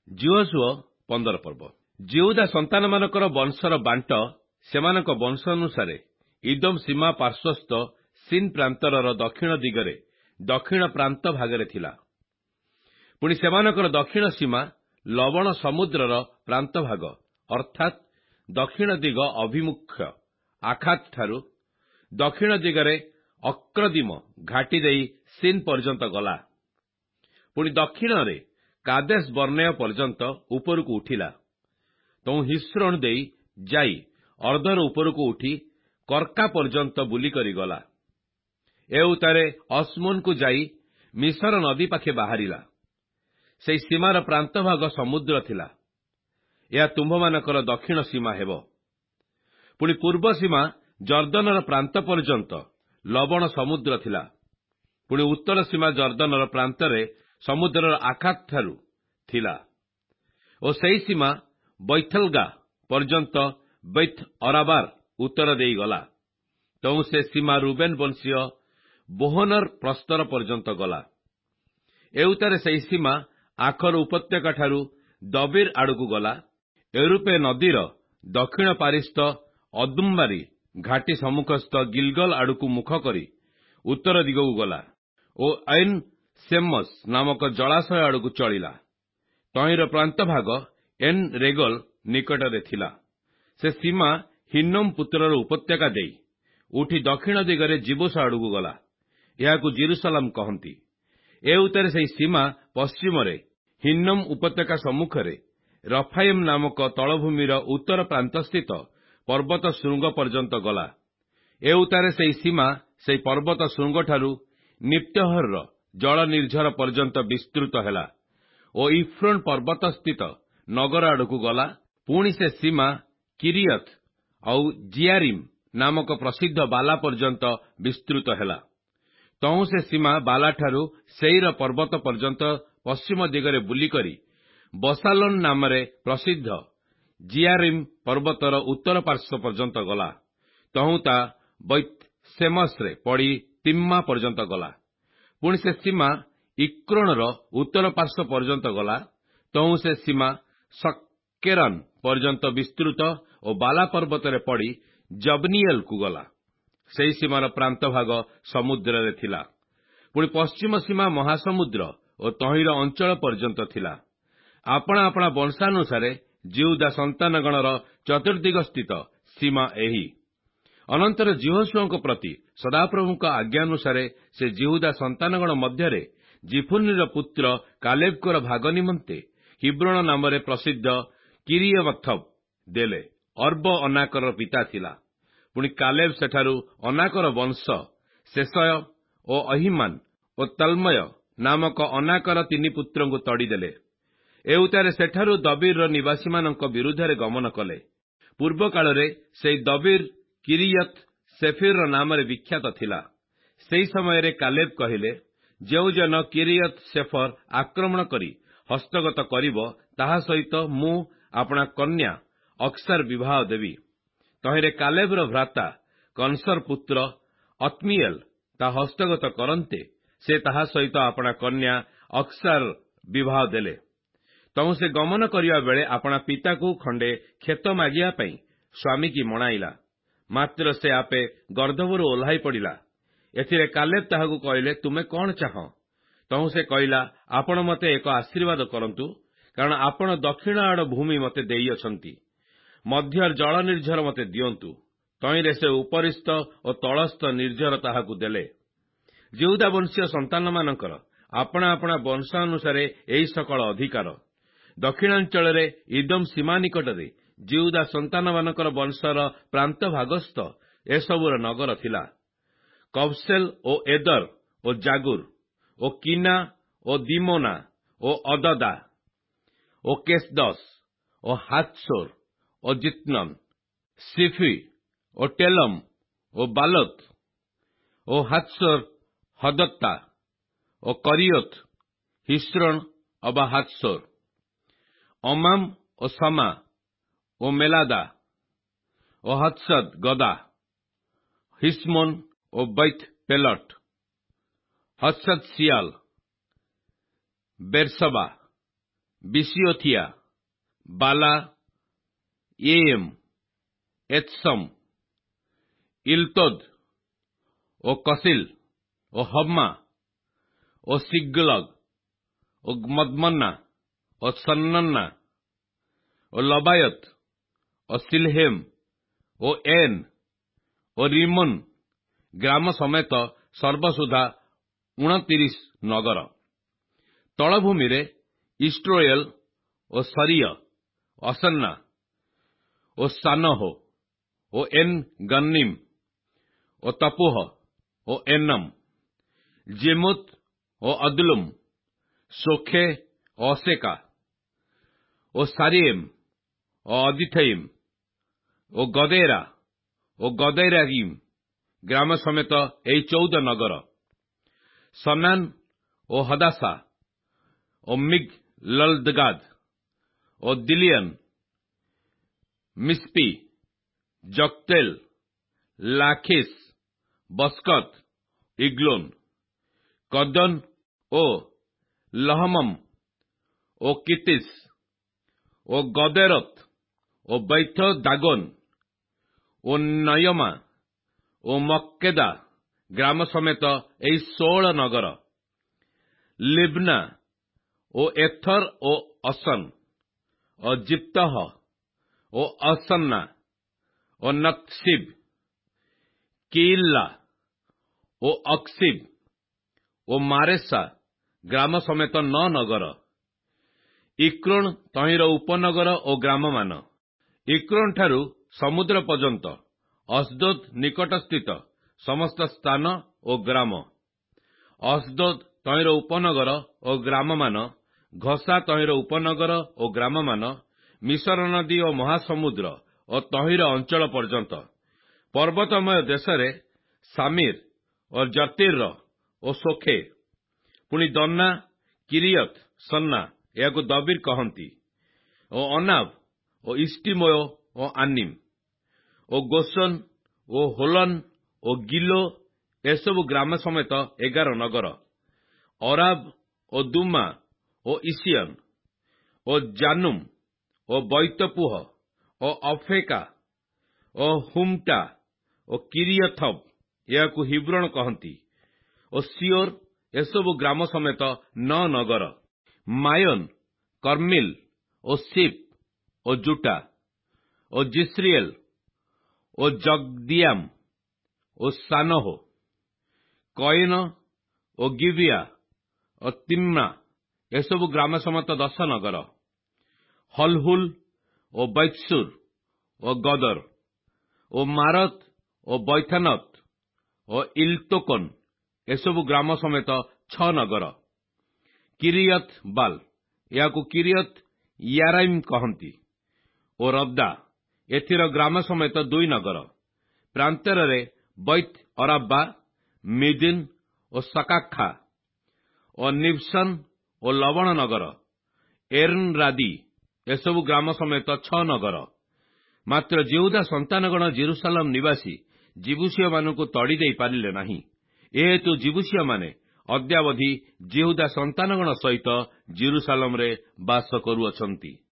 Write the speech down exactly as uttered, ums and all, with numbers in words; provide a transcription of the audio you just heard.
ଜିହୋଶୁଅ ପନ୍ଦର ପର୍ବ। ଜିହୁଦା ସନ୍ତାନମାନଙ୍କର ବଂଶର ବାଣ୍ଟ ସେମାନଙ୍କ ବଂଶ ଅନୁସାରେ ଇଦୋମ ସୀମା ପାର୍ଶ୍ୱସ୍ଥ ସିନ୍ ପ୍ରାନ୍ତରର ଦକ୍ଷିଣ ଦିଗରେ ଦକ୍ଷିଣ ପ୍ରାନ୍ତ ଭାଗରେ ଥିଲା। ପୁଣି ସେମାନଙ୍କର ଦକ୍ଷିଣ ସୀମା ଲବଣ ସମୁଦ୍ରର ପ୍ରାନ୍ତ ଭାଗ ଅର୍ଥାତ୍ ଦକ୍ଷିଣ ଦିଗ ଅଭିମୁଖ୍ୟ ଆଖାତ ଠାରୁ ଦକ୍ଷିଣ ଦିଗରେ ଅକ୍ରଦିମ ଘାଟି ଦେଇ ସିନ୍ ପର୍ଯ୍ୟନ୍ତ ଗଲା। ପୁଣି ଦକ୍ଷିଣରେ କାଦେଶ ବର୍ଣ୍ଣେୟ ପର୍ଯ୍ୟନ୍ତ ଉପରକୁ ଉଠିଲା। ତୁ ହିସ୍ରୋଣ ଦେଇ ଯାଇ ଅର୍ଦ୍ଧର ଉପରକୁ ଉଠି କର୍କା ପର୍ଯ୍ୟନ୍ତ ବୁଲିକରି ଗଲା। ଏ ଉତ୍ତାରେ ଅସ୍ମୋନକୁ ଯାଇ ମିଶର ନଦୀ ପାଖେ ବାହାରିଲା। ସେହି ସୀମାର ପ୍ରାନ୍ତ ଭାଗ ସମୁଦ୍ର ଥିଲା। ଏହା ତୁମ୍ଭମାନଙ୍କର ଦକ୍ଷିଣ ସୀମା ହେବ। ପୁଣି ପୂର୍ବ ସୀମା ଜର୍ଦ୍ଦନର ପ୍ରାନ୍ତ ପର୍ଯ୍ୟନ୍ତ ଲବଣ ସମୁଦ୍ର ଥିଲା। ପୁଣି ଉତ୍ତର ସୀମା ଜର୍ଦ୍ଦନର ପ୍ରାନ୍ତରେ ସମୁଦ୍ରର ଆଖାତ ଠାରୁ ଥିଲା ଓ ସେହି ସୀମା ବୈଥଲଗା ପର୍ଯ୍ୟନ୍ତ ବୈଥ ଅରାବାର ଉତ୍ତର ଦେଇ ଗଲା। ତେଣୁ ସେ ସୀମା ରୁବେନ ବଂଶୀୟ ବୋହନର ପ୍ରସ୍ତର ପର୍ଯ୍ୟନ୍ତ ଗଲା। ଏ ଉତ୍ତାରେ ସେହି ସୀମା ଆଖର ଉପତ୍ୟକା ଠାରୁ ଦବିର ଆଡ଼କୁ ଗଲା। ଏରୁପେ ନଦୀର ଦକ୍ଷିଣ ପାରିସ୍ଥ ଅଦୁମ୍ବାରୀ ଘାଟି ସମ୍ମୁଖସ୍ଥ ଗିଲଗଲ ଆଡ଼କୁ ମୁଖ କରି ଉତ୍ତର ଦିଗକୁ ଗଲା ଓ ଐନ୍ ସେମସ୍ ନାମକ ଜଳାଶୟ ଆଡ଼କୁ ଚଳିଲା। ତହିଁର ପ୍ରାନ୍ତ ଭାଗ ଏନ୍ ରେଗଲ ନିକଟରେ ଥିଲା। ସେ ସୀମା ହିନ୍ନୋମ ପୁତ୍ରର ଉପତ୍ୟକା ଦେଇ ଉଠି ଦକ୍ଷିଣ ଦିଗରେ ଜିବୁସ ଆଡ଼କୁ ଗଲା। ଏହାକୁ ଜିରୁସାଲାମ କହନ୍ତି। ଏ ଉତ୍ତାରେ ସେହି ସୀମା ପଶ୍ଚିମରେ ହିନ୍ନୋମ ଉପତ୍ୟକା ସମ୍ମୁଖରେ ରଫାଇମ୍ ନାମକ ତଳଭୂମିର ଉତ୍ତର ପ୍ରାନ୍ତସ୍ଥିତ ପର୍ବତ ଶୃଙ୍ଗ ପର୍ଯ୍ୟନ୍ତ ଗଲା। ଏ ଉତ୍ତାରେ ସେହି ସୀମା ସେହି ପର୍ବତ ଶୃଙ୍ଗଠାରୁ ନିପ୍ତହର ଜଳ ନିର୍ଝର ପର୍ଯ୍ୟନ୍ତ ବିସ୍ତୃତ ହେଲା ଓ ଇଫ୍ରୋନ ପର୍ବତସ୍ଥିତ ନଗର ଆଡ଼କୁ ଗଲା। ପୁଣି ସେ ସୀମା କିରିୟଥ ଆଉ ଜିଆରିମ୍ ନାମକ ପ୍ରସିଦ୍ଧ ବାଲା ପର୍ଯ୍ୟନ୍ତ ବିସ୍ତୃତ ହେଲା। ତହୁଁ ସେ ସୀମା ବାଲାଠାରୁ ସେଇର ପର୍ବତ ପର୍ଯ୍ୟନ୍ତ ପଶ୍ଚିମ ଦିଗରେ ବୁଲିକରି ବସାଲୋନ ନାମରେ ପ୍ରସିଦ୍ଧ ଜିଆରିମ୍ ପର୍ବତର ଉତ୍ତର ପାର୍ଶ୍ୱ ପର୍ଯ୍ୟନ୍ତ ଗଲା। ତହୁଁ ତା ବୈତ ସେମସରେ ପଡ଼ି ତିମ୍ମା ପର୍ଯ୍ୟନ୍ତ ଗଲା। ପୁଣି ସେ ସୀମା ଇକ୍ରୋଣର ଉତ୍ତର ପାର୍ଶ୍ୱ ପର୍ଯ୍ୟନ୍ତ ଗଲା। ତହୁଁ ସେ ସୀମା ସକେରନ ପର୍ଯ୍ୟନ୍ତ ବିସ୍ତୃତ ଓ ବାଲା ପର୍ବତରେ ପଡ଼ି ଜବନିଏଲକୁ ଗଲା। ସେହି ସୀମାର ପ୍ରାନ୍ତ ଭାଗ ସମୁଦ୍ରରେ ଥିଲା। ପୁଣି ପଶ୍ଚିମ ସୀମା ମହାସମୁଦ୍ର ଓ ତହିଁର ଅଞ୍ଚଳ ପର୍ଯ୍ୟନ୍ତ ଥିଲା। ଆପଣା ଆପଣା ବଂଶାନୁସାରେ ଜିହୁଦା ସନ୍ତାନଗଣର ଚତୁର୍ଦ୍ଦିଗ ସ୍ଥିତ ସୀମା ଏହି। ଅନନ୍ତର ଜିହୋଶୁଆଙ୍କ ପ୍ରତି ସଦାପ୍ରଭୁଙ୍କ ଆଜ୍ଞାନୁସାରେ ସେ ଜିହୁଦା ସନ୍ତାନଗଣ ମଧ୍ୟରେ ଜିଫୁନିର ପୁତ୍ର କାଲେବଙ୍କର ଭାଗ ନିମନ୍ତେ ହିବ୍ରୋଣ ନାମରେ ପ୍ରସିଦ୍ଧ କିରିୟମଥବ ଦେଲେ। ଅର୍ବ ଅନାକର ପିତା ଥିଲା। ପୁଣି କାଲେବ ସେଠାରୁ ଅନାକର ବଂଶ ଶେଷୟ ଓ ଅହିମାନ ଓ ତଲ୍ମୟ ନାମକ ଅନାକର ତିନି ପୁତ୍ରଙ୍କୁ ତଡ଼ିଦେଲେ। ଏ ଉତ୍ତାରେ ସେଠାରୁ ଦବିରର ନିବାସୀମାନଙ୍କ ବିରୁଦ୍ଧରେ ଗମନ କଲେ। ପୂର୍ବ କାଳରେ ସେହି ଦବିର କିରିୟଥ ସେଫିରର ନାମରେ ବିଖ୍ୟାତ ଥିଲା। ସେହି ସମୟରେ କାଲେବ କହିଲେ, ଯେଉଁ ଜନ କିରିୟଥ ସେଫର ଆକ୍ରମଣ କରି ହସ୍ତଗତ କରିବ, ତାହା ସହିତ ମୁଁ ଆପଣା କନ୍ୟା ଅକ୍ସାର ବିବାହ ଦେବି। ତହିଁରେ କାଲେବର ଭ୍ରାତା କନସର ପୁତ୍ର ଅତ୍ମିଏଲ ତାହା ହସ୍ତଗତ କରନ୍ତେ ସେ ତାହା ସହିତ ଆପଣା କନ୍ୟା ଅକ୍ସାର ବିବାହ ଦେଲେ। ତହୁଁ ସେ ଗମନ କରିବା ବେଳେ ଆପଣା ପିତାକୁ ଖଣ୍ଡେ କ୍ଷେତ ମାଗିବା ପାଇଁ ସ୍ୱାମୀକି ମଣାଇଲା। ମାତ୍ର ସେ ଆପେ ଗର୍ଦ୍ଦଭରୁ ଓହ୍ଲାଇ ପଡ଼ିଲା। ଏଥିରେ କାଲେବ ତାହାକୁ କହିଲେ, ତୁମେ କଣ ଚାହଁ? ତହୁଁ ସେ କହିଲା, ଆପଣ ମୋତେ ଏକ ଆଶୀର୍ବାଦ କରନ୍ତୁ, କାରଣ ଆପଣ ଦକ୍ଷିଣ ଆଡ଼ ଭୂମି ମୋତେ ଦେଇଅଛନ୍ତି। ମଧ୍ୟର ଜଳ ନିର୍ଝର ମୋତେ ଦିଅନ୍ତୁ। ତହିଁରେ ସେ ଉପରିସ୍ଥ ଓ ତଳସ୍ଥ ନିର୍ଝର ତାହାକୁ ଦେଲେ। ଜିହୁଦା ବଂଶୀୟ ସନ୍ତାନମାନଙ୍କର ଆପଣା ଆପଣା ବଂଶ ଅନୁସାରେ ଏହି ସକଳ ଅଧିକାର। ଦକ୍ଷିଣାଞ୍ଚଳରେ ଇଦୋମ ସୀମା ନିକଟରେ ଜିହୁଦା ସନ୍ତାନମାନଙ୍କର ବଂଶର ପ୍ରାନ୍ତ ଭାଗସ୍ଥ ଏସବୁର ନଗର ଥିଲା। କବସେଲ ଓ ଏଦର ଓ ଜାଗୁର ଓ କିନା ଓ ଦିମୋନା ଓ ଅଦଦା ଓ କେସଦସ ଓ ହାତସୋର ଓ ଜିତ୍ନନ, ସିଫି ଓ ଟେଲମ ଓ ବାଲୋତ ଓ ହାତସୋର ହଦତ୍ତା ଓ କରିୟୋତ, ହିସ୍ରୋଣ ଅବା ହାତସୋର, ଅମାମ ଓ ସମା ଓ ମେଲାଦା ଓ ହତ୍ସଦ ଗଦା, ହିସ୍ମୋନ ଓ ବୈଥ ପେଲଟ, ହତ୍ସଦ ସିଆଲ, ବେରସବା, ବିସିଓଥିଆ, ବାଲା, AM, ଏତ୍ସମ୍, ଇଲତୋଦ O କସିଲ O ହମ୍ମା O ସିଗ୍ଲଗ O ମଦମନ୍ନା O ସନ୍ନନ୍ନା O ଲବାୟତ O ସିଲହେମ O N O ରିମୋନ ଗ୍ରାମ ସମେତ ସର୍ବସୁଦ୍ଧା ଉଣତିରିଶ ନଗର। ତଳଭୂମିରେ ଇଷ୍ଟ୍ରୋଏଲ ଓ ସରିୟ, ଅସନ୍ନା ଓ ସାନହୋ ଓ ଏନ୍ ଗନ୍ନିମ ଓ ତପୁହ ଓ ଏନମ, ଜେମୁତ ଓ ଅଦୁଲୁମ, ସୋଖେ ଓ ଅସେକା ଓ ସାରିଏମ ଓ ଅଦିଥଇମ ଓ ଗଦେରା ଓ ଗଦେରାଗିମ ଗ୍ରାମ ସମେତ ଏହି ଚଉଦ ନଗର। ସନାନ ଓ ହଦାସା ଓ ମିଗ ଲଲଦଗାଦ ଓ ଦିଲିୟନ, ମିସ୍ପି, ଜକ୍ତେଲ, ଲାଖିସ, ବସ୍କତ, ଇଗ୍ଲୋନ, କଦନ ଓ ଲହମମ ଓ କିତିସ ଓ ଗଦେରତ ଓ ବୈଥ ଦାଗୋନ ଓ ନୟମା ଓ ମକ୍କେଦା ଗ୍ରାମ ସମେତ ଏହି ଷୋହଳ ନଗର। ଲିବ୍ନା ଓ ଏଥର ଓ ଅସନ ଓ ଜିପ୍ତହ ଓ ଅସନ୍ନା ଓ ନକ୍ସିବ, କିଲ୍ଲା ଓ ଅକ୍ସିବ ଓ ମାରେସା ଗ୍ରାମ ସମେତ ନଅ ନଗର। ଇକ୍ରୋନ ତହିଁର ଉପନଗର ଓ ଗ୍ରାମମାନ। ଇକ୍ରୋନ ଠାରୁ ସମୁଦ୍ର ପର୍ଯ୍ୟନ୍ତ ଅସଦୋଦ ନିକଟସ୍ଥିତ ସମସ୍ତ ସ୍ଥାନ ଓ ଗ୍ରାମ। ଅସଦୋଦ ତହିଁର ଉପନଗର ଓ ଗ୍ରାମମାନ, ଘସା ତହିଁର ଉପନଗର ଓ ଗ୍ରାମମାନ, ମିଶର ନଦୀ ଓ ମହାସମୁଦ୍ର ଓ ତହିଁର ଅଞ୍ଚଳ ପର୍ଯ୍ୟନ୍ତ। ପର୍ବତମୟ ଦେଶରେ ସାମିର ଓ ଜତୀର ଓ ସୋଖେ, ପୁଣି ଦନ୍ନା, କିରିୟତ ସନ୍ନା, ଏହାକୁ ଦବିର କହନ୍ତି, ଓ ଅନାବ ଓ ଇଷ୍ଟିମୋୟ ଓ ଆନିମ ଓ ଗୋସନ ଓ ହୋଲନ ଓ ଗିଲୋ, ଏସବୁ ଗ୍ରାମ ସମେତ ଏଗାର ନଗର। ଅରାବ ଓ ଦୁମା ଓ ଇସିୟନ ଓ ଜାନୁମ ଓ ବୈତପୁହ ଓ ଅଫେକା ଓ ହୁମଟା ଓ କିରିୟଥବ, ଏହାକୁ ହିବ୍ରୋନ କହନ୍ତି, ଓ ସିଓର, ଏସବୁ ଗ୍ରାମ ସମେତ ନଅ ନଗର। ମାୟୋନ, କର୍ମିଲ ଓ ସିପ ଓ ଜୁଟା ଓ ଜିସ୍ରିଏଲ ଓ ଜଗଦିଆମ ଓ ସାନହୋ, କଇନ ଓ ଗିବିଆ ଓ ତିମ୍ନା, ଏସବୁ ଗ୍ରାମ ସମେତ ଦଶ ନଗର। ହଲହୁଲ ଓ ବୈତ୍ସୁର ଓ ଗଦର ଓ ମାରତ ଓ ବୈଥାନତ ଓ ଇଲତୋକନ, ଏସବୁ ଗ୍ରାମ ସମେତ ଛଅ ନଗର। କିରିୟତ ବାଲ, ଏହାକୁ କିରିୟତ ୟାରାଇମ କହନ୍ତି, ଓ ରବ୍ଦା, ଏଥିର ଗ୍ରାମ ସମେତ ଦୁଇ ନଗର। ପ୍ରାନ୍ତରରେ ବୈତ ଅରାବା, ମିଦିନ ଓ ସକାଖା ଓ ନିବସନ ଓ ଲବଣ ନଗର। ଏର୍ନ ରାଦି, ଏସବୁ ଗ୍ରାମ ସମେତ ଛଅ ନଗର। ମାତ୍ର ଜିହୁଦା ସନ୍ତାନଗଣ ଜେରୁସାଲମ ନିବାସୀ ଜିବୁସିୟମାନଙ୍କୁ ତଡ଼ି ଦେଇ ପାରିଲେ ନାହିଁ। ଏହେତୁ ଜିବୁସିୟମାନେ ଅଦ୍ୟାବଧି ଜିହୁଦା ସନ୍ତାନଗଣ ସହିତ ଜେରୁସାଲମରେ ବାସ କରୁଅଛନ୍ତି।